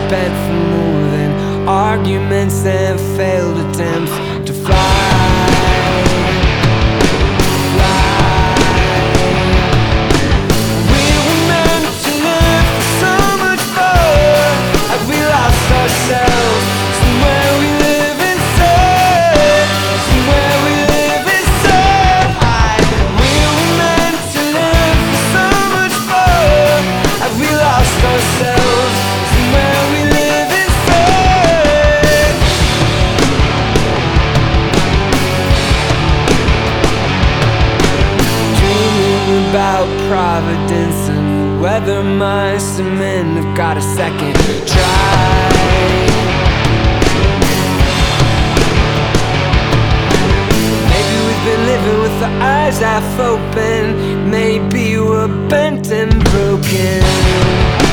spent for more than arguments and failed attempts to fly. We were meant to live for so much more, and we lost ourselves somewhere we live inside. Somewhere we live inside. We were meant to live for so much more, and we lost ourselves somewhere we live inside. Dreaming about Providence and whether my cement have got a second try. Maybe we've been living with our eyes half open. Maybe we're bent and broken.